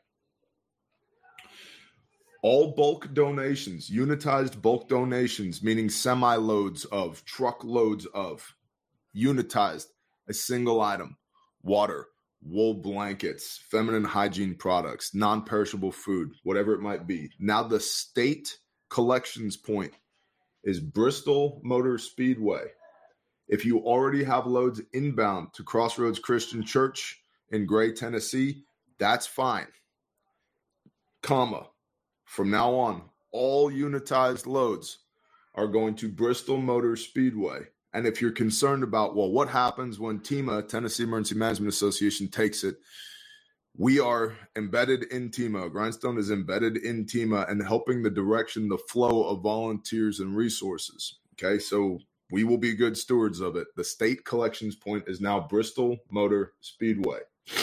All bulk donations, unitized bulk donations, meaning semi-loads of, truckloads of, unitized, a single item, water, wool blankets, feminine hygiene products, non-perishable food, whatever it might be. Now the state collections point is Bristol Motor Speedway. If you already have loads inbound to Crossroads Christian Church in Gray, Tennessee, that's fine. From now on, all unitized loads are going to Bristol Motor Speedway. And if you're concerned about, well, what happens when TEMA, Tennessee Emergency Management Association, takes it, we are embedded in TEMA. Grindstone is embedded in TEMA and helping the direction, the flow of volunteers and resources. Okay, so we will be good stewards of it. The state collections point is now Bristol Motor Speedway.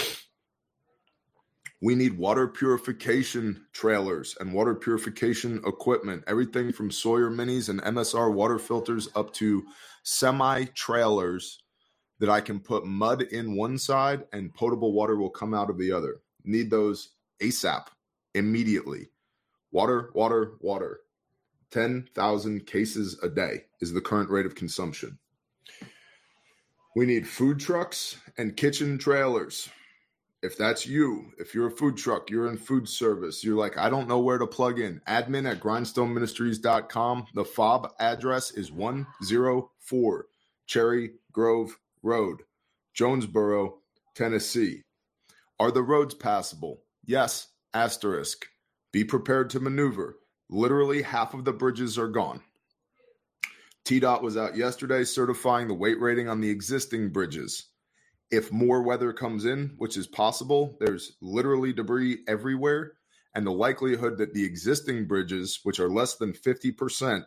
We need water purification trailers and water purification equipment, everything from Sawyer Minis and MSR water filters up to semi-trailers that I can put mud in one side and potable water will come out of the other. Need those ASAP, immediately. Water, water, water. 10,000 cases a day is the current rate of consumption. We need food trucks and kitchen trailers. If that's you, if you're a food truck, you're in food service, you're like, I don't know where to plug in. admin@grindstoneministries.com. The FOB address is 104 Cherry Grove Road, Jonesboro, Tennessee. Are the roads passable? Yes, asterisk. Be prepared to maneuver. Literally half of the bridges are gone. TDOT was out yesterday certifying the weight rating on the existing bridges. If more weather comes in, which is possible, there's literally debris everywhere, and the likelihood that the existing bridges, which are less than 50%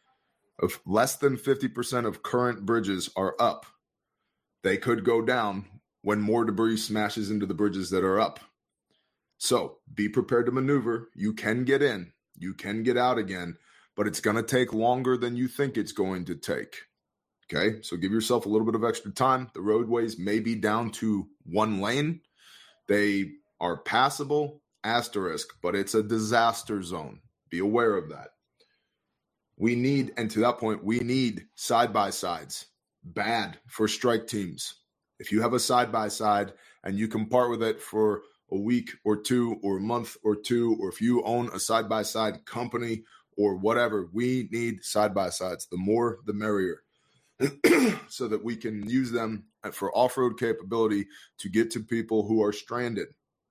of current bridges are up, they could go down when more debris smashes into the bridges that are up. So be prepared to maneuver. You can get in, you can get out again, but it's going to take longer than you think it's going to take. Okay, so give yourself a little bit of extra time. The roadways may be down to one lane. They are passable, asterisk, but it's a disaster zone. Be aware of that. We need, and to that point, we need side-by-sides. Bad for strike teams. If you have a side-by-side and you can part with it for a week or two or a month or two, or if you own a side-by-side company or whatever, we need side-by-sides. The more, the merrier. So that we can use them for off-road capability to get to people who are stranded.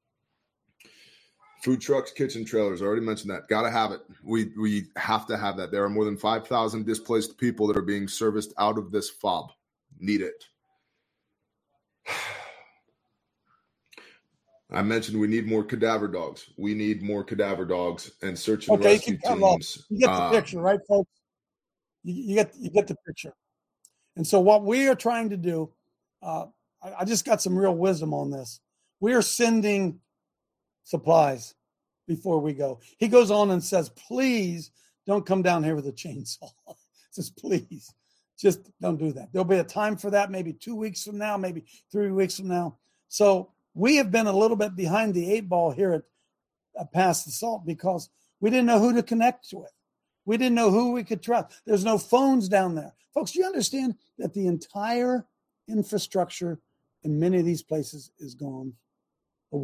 Food trucks, kitchen trailers, I already mentioned that. Got to have it. We have to have that. There are more than 5,000 displaced people that are being serviced out of this FOB. Need it. I mentioned we need more cadaver dogs. We need more cadaver dogs and search and rescue teams. You get the picture, right, folks? You get the picture. And so what we are trying to do, I just got some real wisdom on this. We are sending supplies before we go. He goes on and says, please don't come down here with a chainsaw. Says, please, just don't do that. There'll be a time for that, maybe 2 weeks from now, maybe 3 weeks from now. So we have been a little bit behind the eight ball here at Pass the Salt because we didn't know who to connect with. We didn't know who we could trust. There's no phones down there. Folks, do you understand that the entire infrastructure in many of these places is gone? The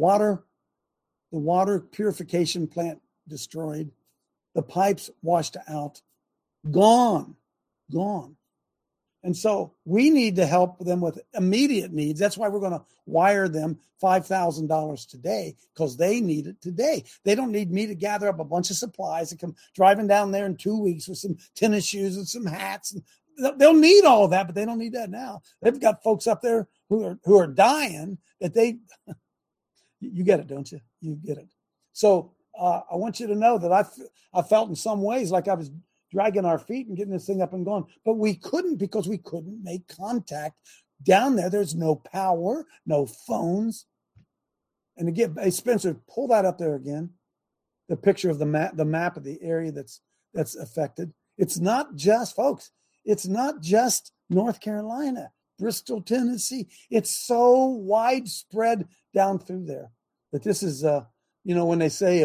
water purification plant destroyed. The pipes washed out. Gone. And so we need to help them with immediate needs. That's why we're going to wire them $5,000 today, because they need it today. They don't need me to gather up a bunch of supplies and come driving down there in 2 weeks with some tennis shoes and some hats. And they'll need all of that, but they don't need that now. They've got folks up there who are dying that you get it, don't you? You get it. So I want you to know that I felt in some ways like I was dragging our feet and getting this thing up and going, but we couldn't because we couldn't make contact down there. There's no power, no phones. And again, hey, Spencer, pull that up there again. The picture of the map of the area that's affected. It's not just, folks, it's not just North Carolina, Bristol, Tennessee. It's so widespread down through there that this is, when they say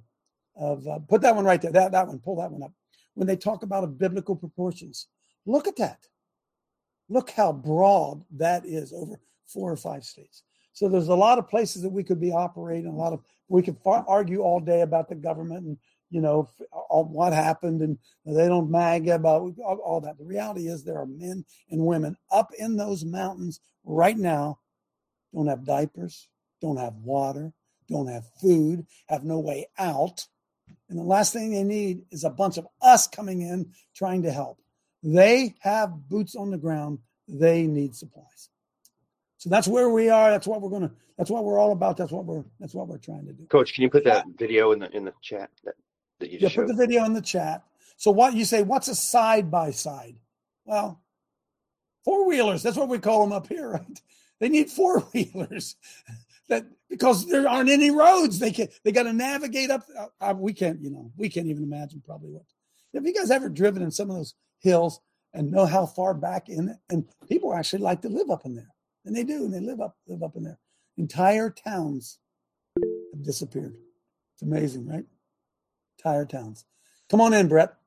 put that one right there, that one, pull that one up. When they talk about biblical proportions, look at that. Look how broad that is over 4 or 5 states. So there's a lot of places that we could be operating, we could argue all day about the government and, what happened and they don't MAGA about all that. The reality is there are men and women up in those mountains right now, don't have diapers, don't have water, don't have food, have no way out. And the last thing they need is a bunch of us coming in trying to help. They have boots on the ground. They need supplies. So that's where we are. That's what we're all about. That's what we're trying to do. Coach, can you put that video in the chat that you just showed? Put the video in the chat. So what you say, what's a side-by-side? Well, four-wheelers, that's what we call them up here, right? They need four-wheelers because there aren't any roads. They got to navigate up. We can't even imagine probably what. Have you guys ever driven in some of those hills and know how far back in it? And people actually like to live up in there. And they do, and they live up in there. Entire towns have disappeared. It's amazing, right? Entire towns. Come on in, Brett.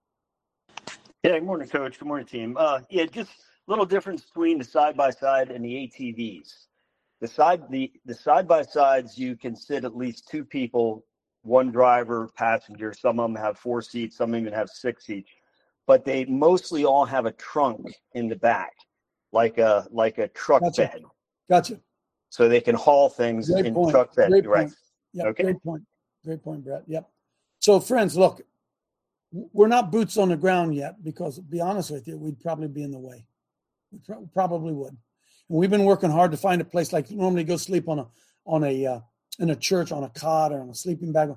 Yeah, good morning, Coach. Good morning, team. Just a little difference between the side-by-side and the ATVs. The side-by-sides, you can sit at least two people, one driver, passenger. Some of them have 4 seats. Some even have 6 seats. But they mostly all have a trunk in the back, like a truck bed. Gotcha. So they can haul things in truck bed. Right. Yep, okay. Great point, Brett. Yep. So, friends, look, we're not boots on the ground yet because, to be honest with you, we'd probably be in the way. We probably would. And we've been working hard to find a place like normally go sleep in a church on a cot or on a sleeping bag.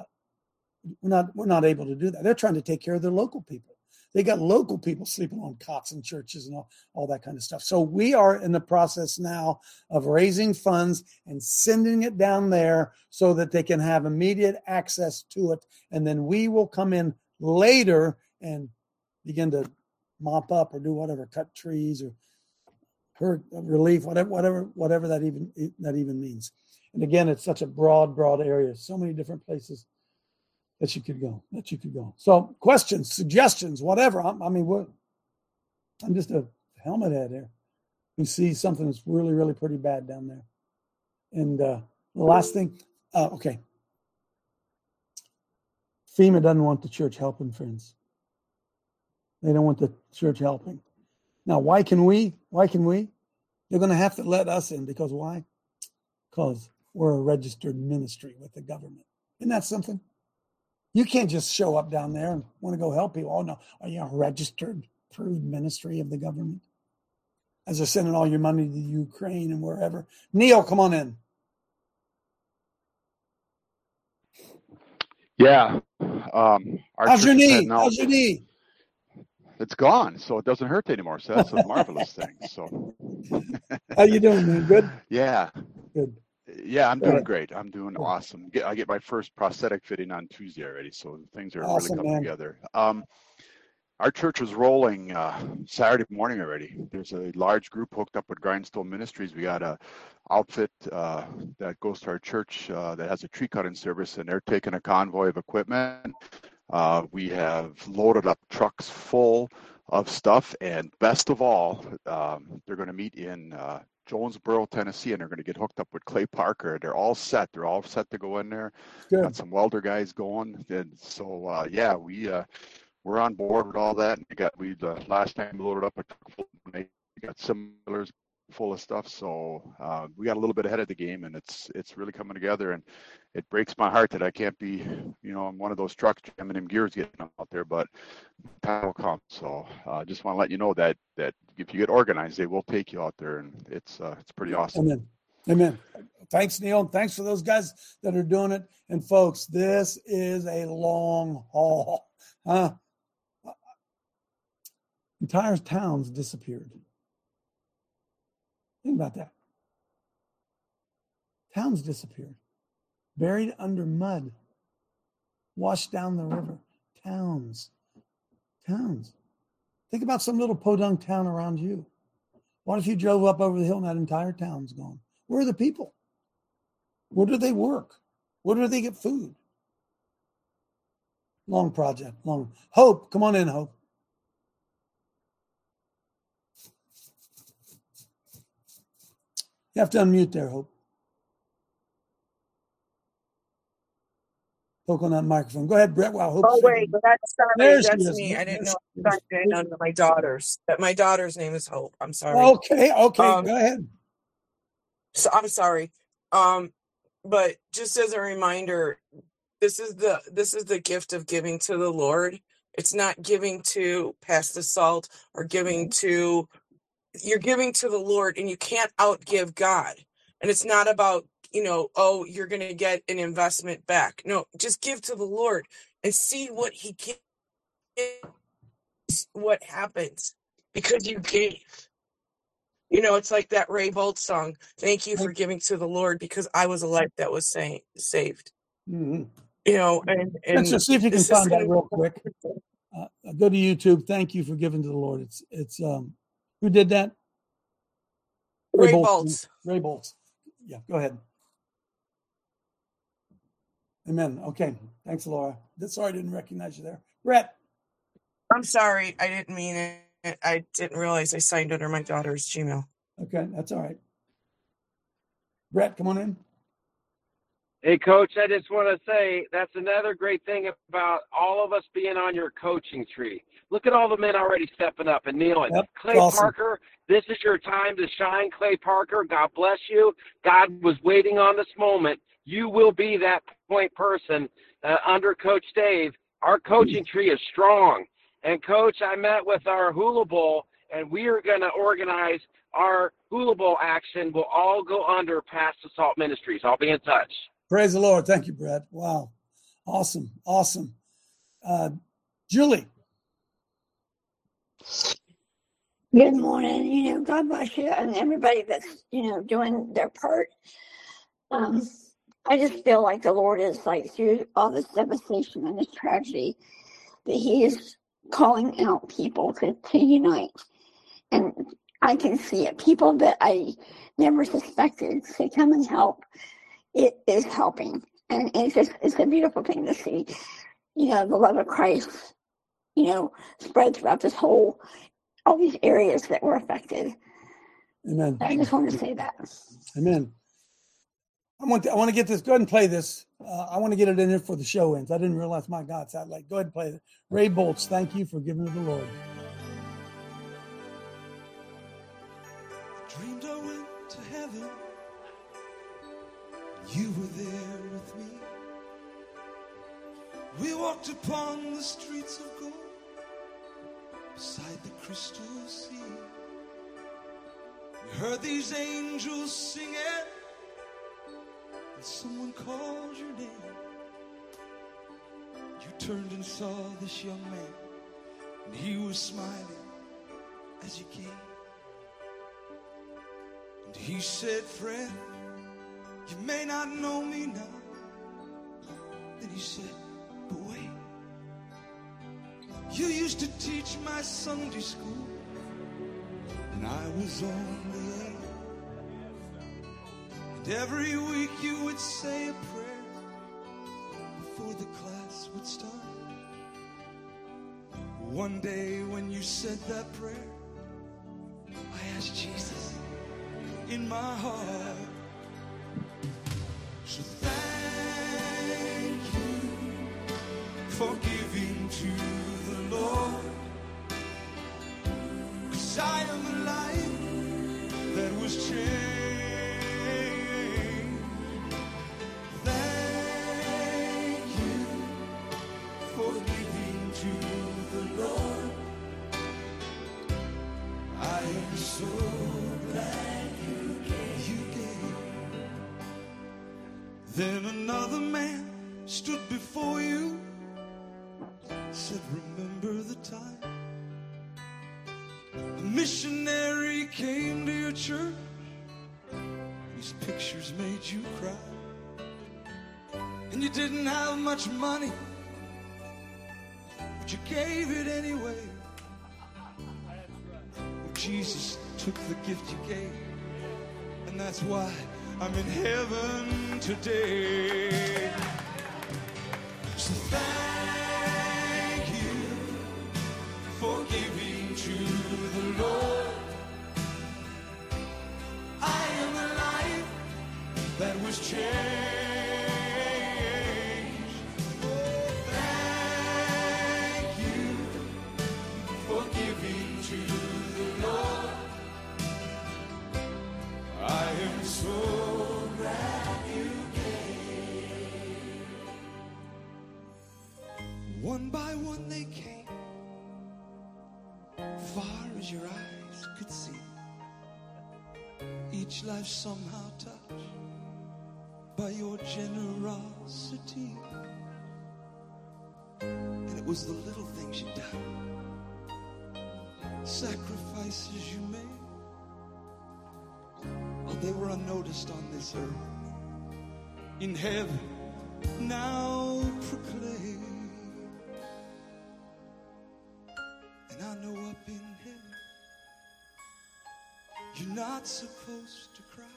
We're not able to do that. They're trying to take care of their local people. They got local people sleeping on cots in churches and all that kind of stuff. So we are in the process now of raising funds and sending it down there so that they can have immediate access to it. And then we will come in later and begin to mop up or do whatever, cut trees or hurt relief, whatever that even means. And again, it's such a broad area. So many different places that you could go. So questions, suggestions, whatever. I'm just a helmet head here who sees something that's really, really pretty bad down there. And the last thing, okay. FEMA doesn't want the church helping, friends. They don't want the church helping. Now, why can we? They're going to have to let us in because why? Because we're a registered ministry with the government. Isn't that something? You can't just show up down there and want to go help people. Oh, no. Are you a registered, approved ministry of the government? As they're sending all your money to Ukraine and wherever. Neil, come on in. Yeah. How's your knee? It's gone, so it doesn't hurt anymore. So that's a marvelous thing. So, how you doing, man? Good? Yeah. Good. Yeah, I'm doing great. I'm doing awesome. I get my first prosthetic fitting on Tuesday already, so things are really coming together. Our church was rolling Saturday morning already. There's a large group hooked up with Grindstone Ministries. We got a outfit that goes to our church that has a tree cutting service, and they're taking a convoy of equipment. We have loaded up trucks full of stuff, and best of all, they're going to meet in Jonesboro, Tennessee, and they're going to get hooked up with Clay Parker. They're all set. They're all set to go in there. Good. Got some welder guys going, and so we're on board with all that. We last time we loaded up a truck full. We got similars full of stuff, so we got a little bit ahead of the game, and it's really coming together. And it breaks my heart that I can't be, on one of those trucks jamming them gears getting out there, but time will come. So I just want to let you know that if you get organized, they will take you out there, and it's pretty awesome. Amen. Thanks, Neil. And thanks for those guys that are doing it. And folks, this is a long haul. Entire towns disappeared. Think about that. Towns disappeared. Buried under mud. Washed down the river. Towns. Think about some little podunk town around you. What if you drove up over the hill and that entire town's gone? Where are the people? Where do they work? Where do they get food? Long project. Long. Hope, come on in, Hope. You have to unmute there, Hope. Poke on that microphone. Go ahead, Brett. Wow, Hope. Oh, wait, that's me. I didn't know I was talking to my daughters. But my daughter's name is Hope. I'm sorry. Okay, go ahead. So I'm sorry. But just as a reminder, this is the gift of giving to the Lord. It's not giving to Pass the Salt or giving to, you're giving to the Lord, and you can't outgive God. And it's not about, oh, you're going to get an investment back. No, just give to the Lord and see what he gives, what happens, because you gave. It's like that Ray Boltz song. Thank you for giving to the Lord, because I was a life that was saved. Mm-hmm. And let's just see if you can find that real quick. Go to YouTube. Thank you for giving to the Lord. It's who did that? Ray Boltz. Ray Boltz. Yeah, go ahead. Amen. Okay. Thanks, Laura. Sorry I didn't recognize you there. Brett. I'm sorry. I didn't mean it. I didn't realize I signed under my daughter's Gmail. Okay, that's all right. Brett, come on in. Hey, Coach, I just want to say that's another great thing about all of us being on your coaching tree. Look at all the men already stepping up and kneeling. Yep, Clay awesome. Parker, this is your time to shine, Clay Parker. God bless you. God was waiting on this moment. You will be that point person under Coach Dave. Our coaching tree is strong. And, Coach, I met with our Hula Bowl, and we are going to organize our Hula Bowl action. We'll all go under Pass the Salt Ministries. I'll be in touch. Praise the Lord. Thank you, Brett. Wow. Awesome. Awesome. Julie. Good morning. God bless you and everybody that's, doing their part. I just feel like the Lord is through all this devastation and this tragedy, that he is calling out people to unite. And I can see it. People that I never suspected to come and help. It is helping. And it's a beautiful thing to see, the love of Christ, spread throughout all these areas that were affected. Amen. I just wanted to say that. Amen. I want to get this. Go ahead and play this. I want to get it in here for the show ends. I didn't realize, my God, it's out late. Go ahead and play it. Ray Boltz, thank you for giving to the Lord. Dreamed I went to heaven. You were there with me. We walked upon the streets of gold, beside the crystal sea. We heard these angels singing, and someone called your name. You turned and saw this young man, and he was smiling as you came. And he said, friend, you may not know me now. Then he said, but wait. You used to teach my Sunday school, and I was only 8. And every week you would say a prayer before the class would start. One day when you said that prayer, I asked Jesus in my heart. So thank you for giving to the Lord, 'cause I am the life that was changed. Thank you for giving to the Lord. I am so glad you gave. Then another man stood before you, said, remember the time a missionary came to your church? These pictures made you cry, and you didn't have much money, but you gave it anyway. Well, Jesus took the gift you gave, and that's why I'm in heaven today. So thank you for giving to the Lord. I am the life that was changed. Oh, thank you for giving to the Lord. I am so glad you came. One by one they came, far as your eyes could see. Each life somehow touched by your generosity. And it was the little things you'd done, sacrifices you made. Oh, they were unnoticed on this earth. In heaven now proclaim. And I know up in heaven you're not supposed to cry.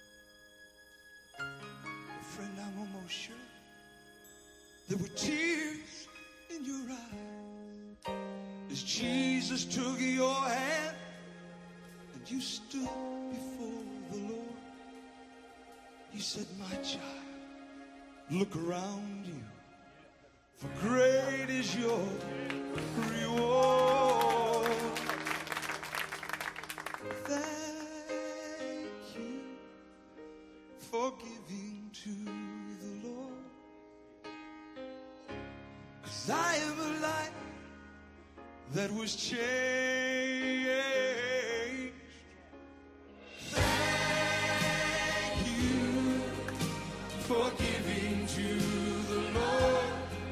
But friend, I'm almost sure there were tears in your eyes as Jesus took your hand and you stood before the Lord. You said, my child, look around you, for great is your reward. Thank you for giving to the Lord, 'cause I am a life that was changed. Thank you for giving to the Lord.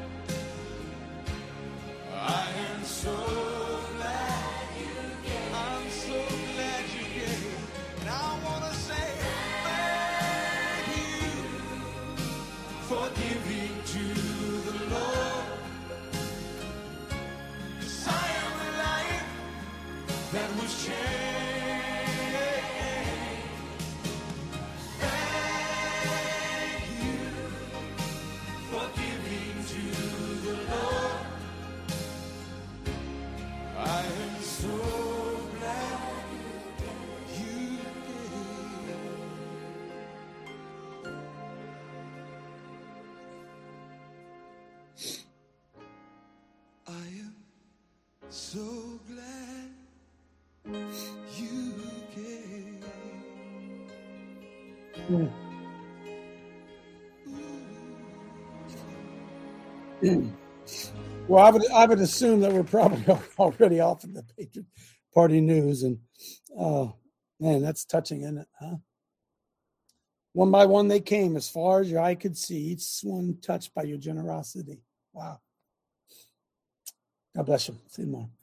I am so glad you gave. I'm so glad you gave. And I want to say thank you for giving to the Lord. 'Cause I am a life that was changed. Thank you for giving to the Lord. I am so glad you gave. I am so glad you gave. Well, I would assume that we're probably already off of the Patriot Party news, and man, that's touching, isn't it? Huh? One by one they came, as far as your eye could see, each one touched by your generosity. Wow. God bless you. See you tomorrow.